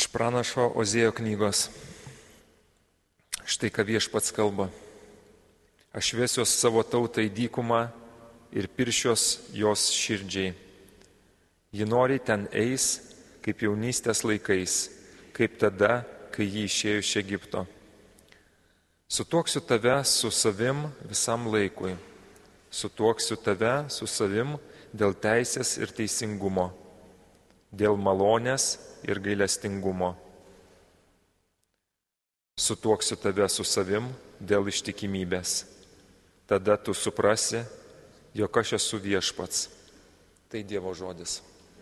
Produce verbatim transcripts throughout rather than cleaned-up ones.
Iš pranašo Ozėjo knygos. Štai ką Viešpats kalba. Aš vesiuos savo tautą į dykumą ir piršiuos jos širdžiai. Ji nori ten eis, kaip jaunystės laikais, kaip tada, kai ji išėjo iš Egipto. Sutuoksiu tave su savim visam laikui. Sutuoksiu tave su savim dėl teisės ir teisingumo, dėl malonės ir gailestingumo. Sutuoksiu tave su savim dėl ištikimybės. Tada tu suprasi, jog aš esu Viešpats. Tai Dievo žodis.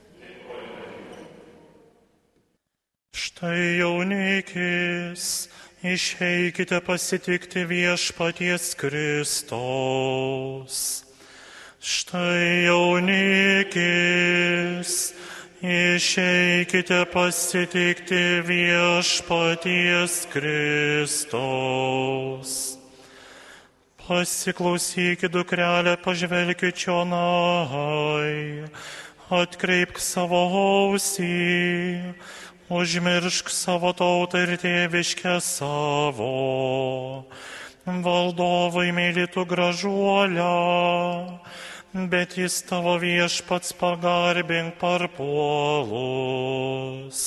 Štai jaunikis, išeikite pasitikti Viešpaties Kristaus. Štai jaunikis, išeikite pasitikti Viešpaties Kristaus. Pasiklausykit, dukrelė, pažvelkit čionai, atkreipk savo ausį, užmiršk savo tautą ir tėviškę savo. Valdovai mylitų gražuolę, bet jis tavo Viešpats pagarbink parpuolus.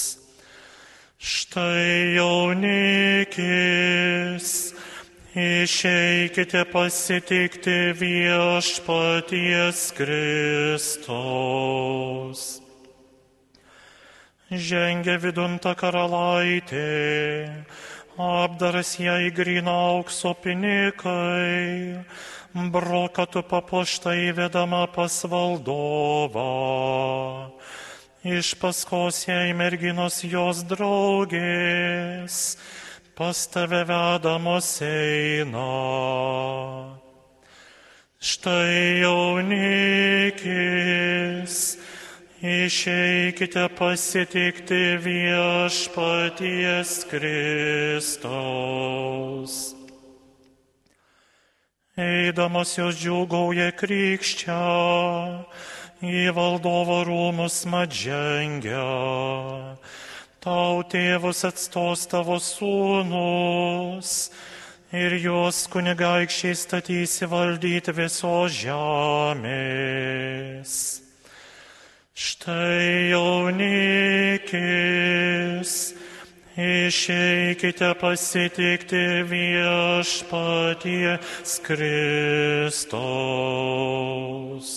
Štai jaunikis, išeikite pasitikti Viešpaties Kristaus. Žengia vidun ta karalaitė, apdaras jai gryna aukso pinikai, brokatu papuošta įvedama pas valdovą. Iš paskos jai merginos jos draugės, pas tave vedamos eina. Štai jaunikis, išeikite pasitikti Viešpaties Kristaus. Eidamas jos džiūgauja krikščia, į valdovo rūmus mat žengia. Tau tėvus atstos tavo sūnus, ir juos kunigaikščiai statysi valdyti visos žemės. Štai jaunikis, išeikite pasitikti Viešpaties Kristaus.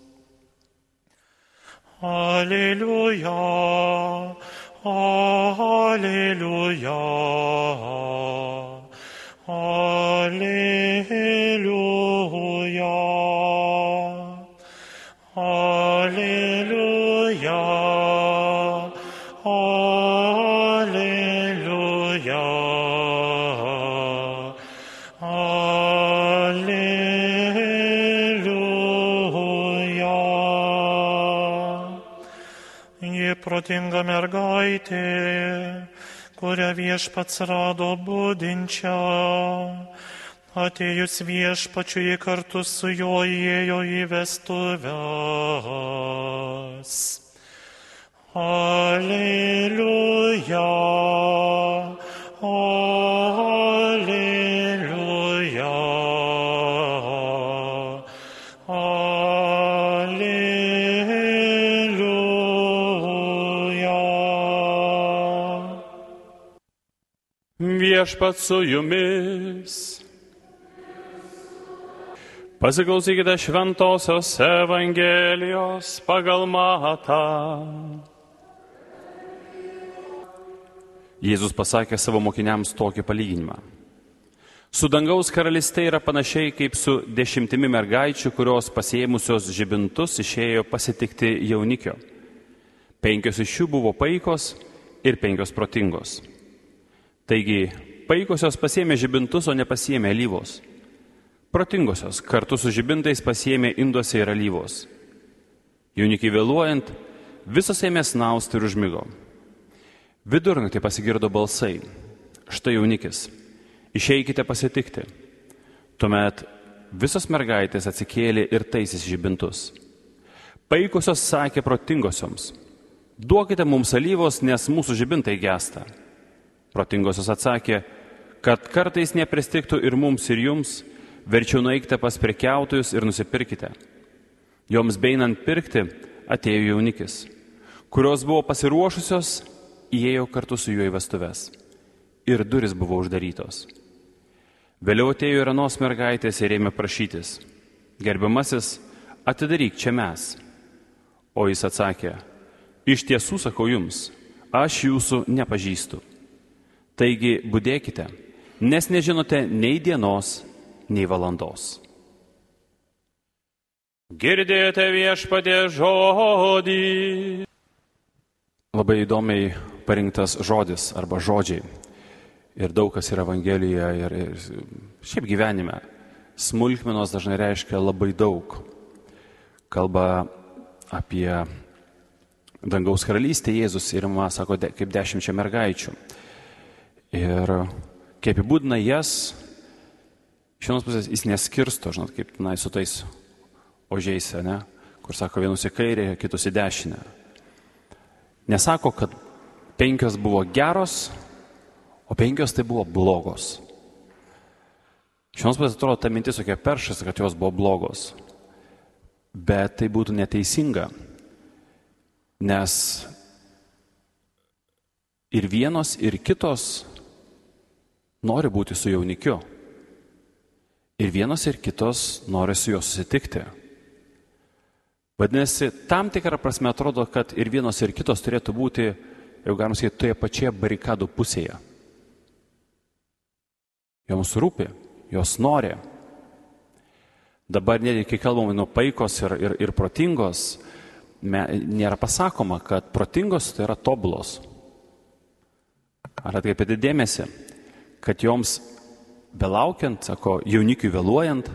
Aleliuja, aleliuja, aleliuja, aleliuja, aleliuja, aleliuja. Ji protinga mergaitė, kurią Viešpats rado budinčią. Atėjus Viešpačiui kartu su juo įėjo į vestuves. Aleliuja, aleliuja, aleliuja. Viešpats su jumis. Pasiklausykite Šventosios Evangelijos pagal Matą. Jėzus pasakė savo mokiniams tokį palyginimą. Su dangaus karalystė yra panašiai kaip su dešimtimi mergaičių, kurios pasiėmusios žibintus išėjo pasitikti jaunikio. Penkios iš jų buvo paikos ir penkios protingos. Taigi, paikosios pasiėmė žibintus, o nepasiėmė alyvos. Protingosios kartu su žibintais pasiėmė induose ir alyvos. Jaunikiai vėluojant, visos ėmė snausti ir užmigo. Vidurnaktį pasigirdo balsai. Štai jaunikis, išeikite pasitikti. Tuomet visos mergaitės atsikėlė ir taisys žibintus. Paikosios sakė protingosioms, duokite mums alyvos, nes mūsų žibintai gęsta. Protingosios atsakė, kad kartais nepristigtų ir mums, ir jums, verčiau nueikite pas prekiautojus ir nusipirkite. Joms beinant pirkti, atėjo jaunikis, kurios buvo pasiruošusios, įėjo kartu su juo į vestuves. Ir duris buvo uždarytos. Vėliau atėjo ir anos mergaitės ir ėmė prašytis, gerbiamasis, atidaryk čia mes. O jis atsakė, iš tiesų sakau jums, aš jūsų nepažįstu. Taigi budėkite, nes nežinote nei dienos, nei valandos. Girdėjote Viešpatie žodį. Labai įdomiai parinktas žodis arba žodžiai. Ir daug kas yra Evangelijoje ir, ir šiaip gyvenime. Smulkmenos dažnai reiškia labai daug. Kalba apie dangaus karalystę Jėzus ir man sako de, kaip dešimčia mergaičių. Ir kaip įbūdina jas, iš vienos pusės jis neskirsto, žinot, kaip na, su tais ožiais, ne? Kur sako vienus į kairę, kitus į dešinę. Nesako, kad penkios buvo geros, o penkios tai buvo blogos. Iš vienos pusės atrodo, ta mintis tokia peršas, kad jos buvo blogos. Bet tai būtų neteisinga, nes ir vienos, ir kitos nori būti su jaunikiu. Ir vienos, ir kitos nori su juo susitikti. Vadinasi, tam tikrą prasme atrodo, kad ir vienos, ir kitos turėtų būti, jau galima sakyti, toje pačioje barikadų pusėje. Joms rūpi, jos nori. Dabar net kai kalbame nuo paikos ir, ir, ir protingos, me, nėra pasakoma, kad protingos tai yra tobulos. Ar atkreipėte dėmesį, kad joms belaukiant, sako, jaunikiui vėluojant,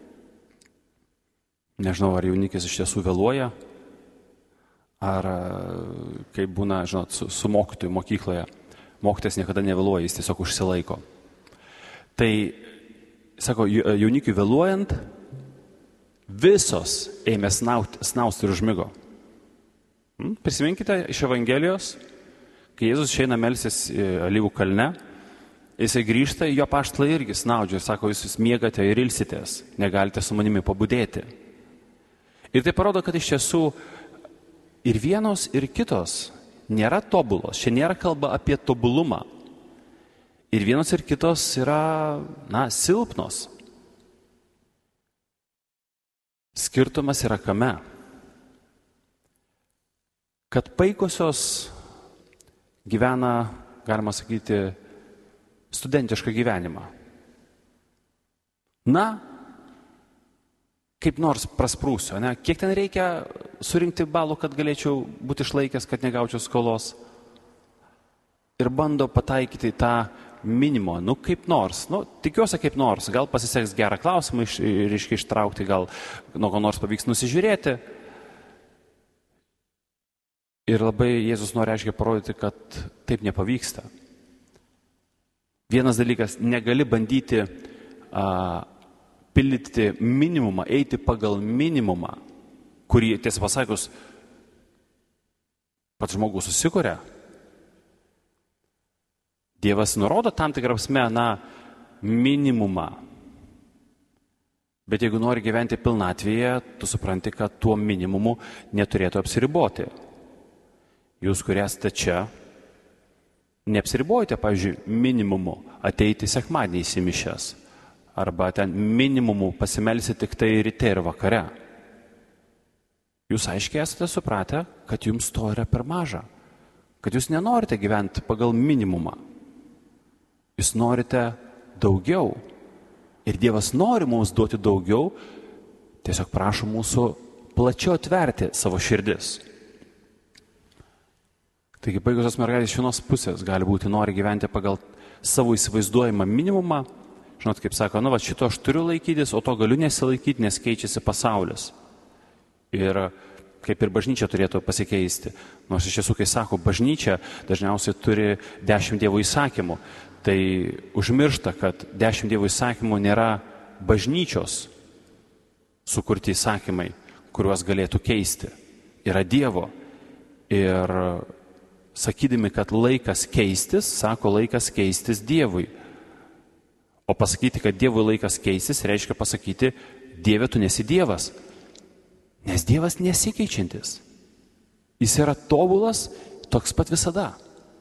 nežinau, ar jaunikis iš tiesų vėluoja, ar kaip būna, žinot, su, su mokytoju mokykloje. Mokytojas niekada nevėluoja, jis tiesiog užsilaiko. Tai, sako, jaunikiui vėluojant, visos ėmė snausti, snausti ir užmigo. Prisiminkite iš Evangelijos, kai Jėzus išeina melstis Alyvų kalne, jisai grįžta, jo apaštalai irgi snaudžia ir sako, jūs miegate ir ilsitės, negalite su manimi pabudėti. Ir tai parodo, kad iš tiesų ir vienos, ir kitos nėra tobulos. Čia nėra kalba apie tobulumą. Ir vienos, ir kitos yra, na, silpnos. Skirtumas yra kame? Kad paikosios gyvena, galima sakyti, studentišką gyvenimą. Na, kaip nors prasprūsiu, ne? Kiek ten reikia surinkti balų, kad galėčiau būti išlaikęs, kad negaučiau skolos. Ir bando pataikyti tą minimumą, nu kaip nors, nu tikiuosi kaip nors, gal pasiseks gerą klausimą iš, reiškia ištraukti, gal nuo ko nors pavyks nusižiūrėti. Ir labai Jėzus nori aiškiai parodyti, kad taip nepavyksta. Vienas dalykas, negali bandyti a, pildyti minimumą, eiti pagal minimumą, kurį, tiesą pasakius, pats žmogus susikuria. Dievas nurodo tam tikrą prasme, na, minimumą. Bet jeigu nori gyventi pilnatvėje, tu supranti, kad tuo minimumu neturėtų apsiriboti. Jūs, kurie esate čia, neapsiribojate, pavyzdžiui, minimumu ateiti sekmadienį į mišias. Arba ten minimumu pasimelsi tik tai ryte ir vakare. Jūs aiškiai esate supratę, kad jums to yra per maža. Kad jūs nenorite gyventi pagal minimumą. Jūs norite daugiau. Ir Dievas nori mums duoti daugiau, tiesiog prašo mūsų plačiau atverti savo širdis. Taigi, baigusios mergaitės iš vienos pusės gali būti, nori gyventi pagal savo įsivaizduojamą minimumą. Žinot, kaip sako, nu va, šito aš turiu laikytis, o to galiu nesilaikyti, nes keičiasi pasaulis. Ir kaip ir bažnyčia turėtų pasikeisti. Nors iš tiesų, kai sako, bažnyčia dažniausiai turi dešimt Dievo įsakymų. Tai užmiršta, kad dešimt Dievo įsakymų nėra bažnyčios sukurti įsakymai, kuriuos galėtų keisti. Yra Dievo. Ir sakydami, kad laikas keistis, sako laikas keistis Dievui. O pasakyti, kad Dievui laikas keistis, reiškia pasakyti, Dieve, tu nesi Dievas. Nes Dievas nesikeičiantis. Jis yra tobulas, toks pat visada.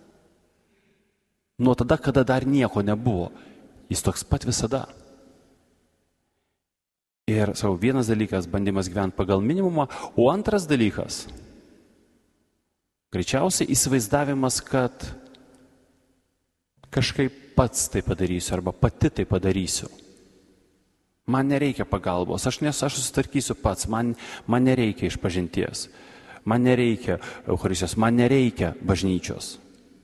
Nuo tada, kada dar nieko nebuvo. Jis toks pat visada. Ir savo vienas dalykas - bandymas gyventi pagal minimumą, o antras dalykas - greičiausiai įsivaizdavimas, kad kažkaip pats tai padarysiu arba pati tai padarysiu. Man nereikia pagalbos, aš nes aš susitvarkysiu pats, man, man nereikia išpažinties, man nereikia Eucharistijos, man nereikia bažnyčios.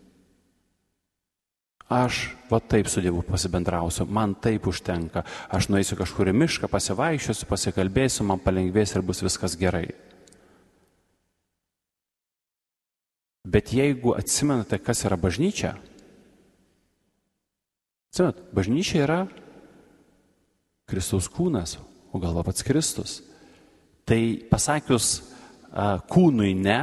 Aš va taip su Dievu pasibendrausiu, man taip užtenka, aš nueisiu kažkur į mišką, pasivaikščiosiu, pasikalbėsiu, man palengvės ir bus viskas gerai. Bet jeigu atsimenate, kas yra bažnyčia, atsimenat, bažnyčia yra Kristaus kūnas, o galva pats Kristus. Tai pasakius a, kūnui ne,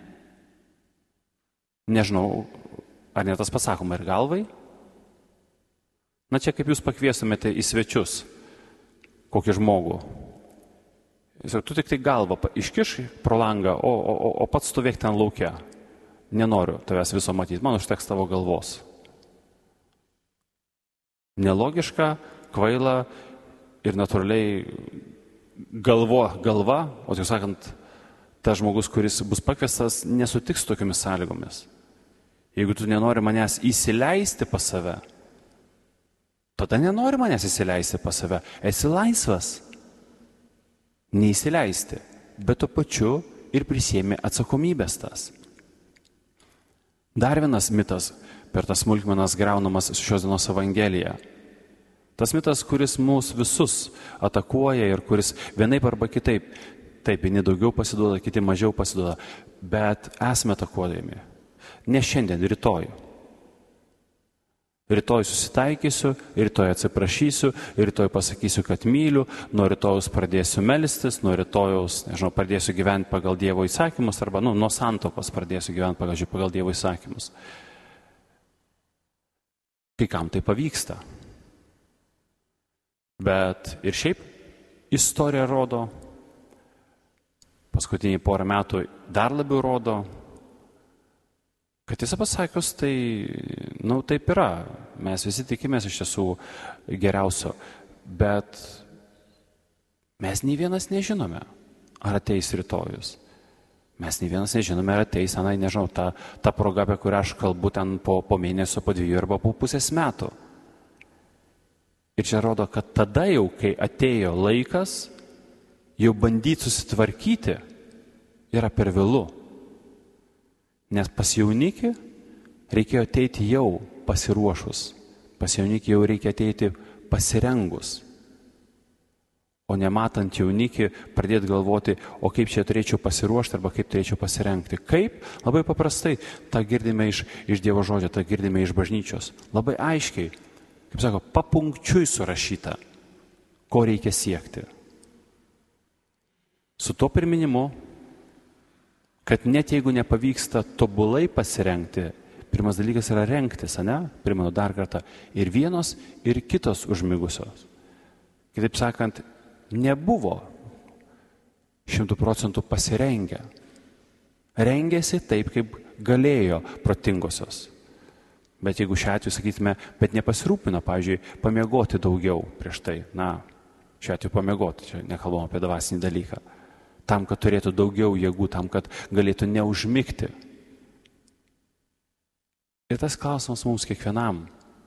nežinau, ar ne tas pasakoma ir galvai? Na čia kaip jūs pakviestumėte į svečius kokį žmogų. Tu tik tai galvą iškiš pro langą, o, o, o pats stovėk ten lauke. Nenoriu tavęs viso matyti, man užteks tavo galvos. Nelogiška, kvaila ir natūraliai galvo, galva, o tik sakant, tas žmogus, kuris bus pakviestas, nesutiks su tokiamis sąlygomis. Jeigu tu nenori manęs įsileisti pas save, tada nenori manęs įsileisti pas save. Esi laisvas neįsileisti, bet tuo pačiu ir prisiėmė atsakomybės tas. Dar vienas mitas per tas smulkmenas graunamas šios dienos Evangelija. Tas mitas, kuris mūsų visus atakuoja ir kuris vienaip arba kitaip, taip, vieni daugiau pasiduoda, kiti mažiau pasiduoda, bet esame atakuojami. Ne šiandien, rytoj. Rytoj susitaikysiu, rytoj atsiprašysiu, rytoj pasakysiu, kad myliu, nuo rytojus pradėsiu melstis, nuo rytojus, nežinau, pradėsiu gyventi pagal Dievo įsakymus, arba nu, nuo santokos pradėsiu gyventi pagal, pagal Dievo įsakymus. Kai kam tai pavyksta. Bet ir šiaip istorija rodo, paskutiniai porą metų dar labiau rodo, kad tiesą pasakius, tai, nu, taip yra. Mes visi tikimės iš tiesų geriausio, bet mes nei vienas nežinome, ar ateis rytojus. Mes nei vienas nežinome, ar ateis, anai, nežinau, ta, ta proga, apie kurią aš kalbu ten po, po mėnesio, po dviejų arba po pusės metų. Ir čia rodo, kad tada jau, kai atėjo laikas, jau bandyti susitvarkyti yra per vėlu. Nes pas jaunikį reikėjo ateiti jau pasiruošus. Pas jaunikį jau reikia ateiti pasirengus. O nematant jaunikį, pradėti galvoti, o kaip čia turėčiau pasiruošti arba kaip turėčiau pasirengti. Kaip? Labai paprastai. Ta girdime iš, iš Dievo žodžio, ta girdime iš bažnyčios. Labai aiškiai, kaip sako, papunkčiui surašyta, ko reikia siekti. Su tuo priminimu, kad net jeigu nepavyksta tobulai pasirengti, pirmas dalykas yra rengtis, ane? Primenu dar kartą, ir vienos, ir kitos užmigusios. Kitaip sakant, nebuvo šimtų procentų pasirengę. Rengėsi taip, kaip galėjo protingosios. Bet jeigu šiuo atveju sakytume, bet nepasirūpina, pavyzdžiui, pamiegoti daugiau prieš tai, na, šiuo atveju pamiegoti, čia nekalbam apie dvasinį dalyką. Tam, kad turėtų daugiau jėgų, tam, kad galėtų neužmigti. Ir tas klausimas mums kiekvienam.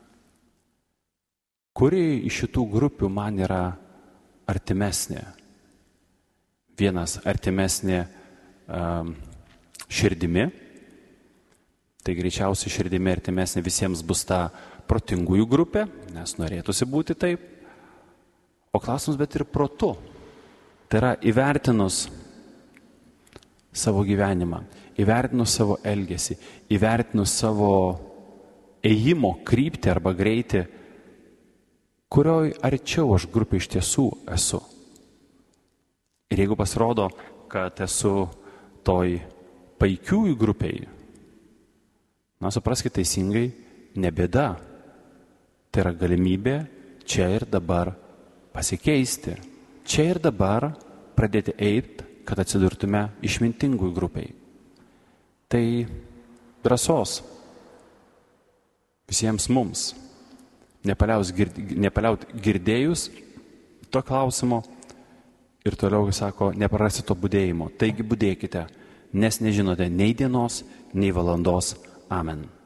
Kuri iš šitų grupių man yra artimesnė? Vienas artimesnė um, širdimi, tai greičiausiai širdimi artimesnė visiems bus ta protingųjų grupė, nes norėtųsi būti taip. O klausimas, bet ir protu. Tai yra įvertinus savo gyvenimą, įvertinus savo elgesį, įvertinus savo ėjimo kryptį arba greitį, kurioj arčiau aš grupė iš tiesų esu. Ir jeigu pasirodo, kad esu toj paikiųjų grupiai, na, supraskite teisingai, ne bėda. Tai yra galimybė čia ir dabar pasikeisti. Čia ir dabar pradėti eiti, kad atsidurtume išmintingųjų grupiai. Tai drąsos visiems mums. Nepaliaut girdėjus to klausimo ir toliau, sako, neprarasti to budėjimo. Taigi budėkite, nes nežinote nei dienos, nei valandos. Amen.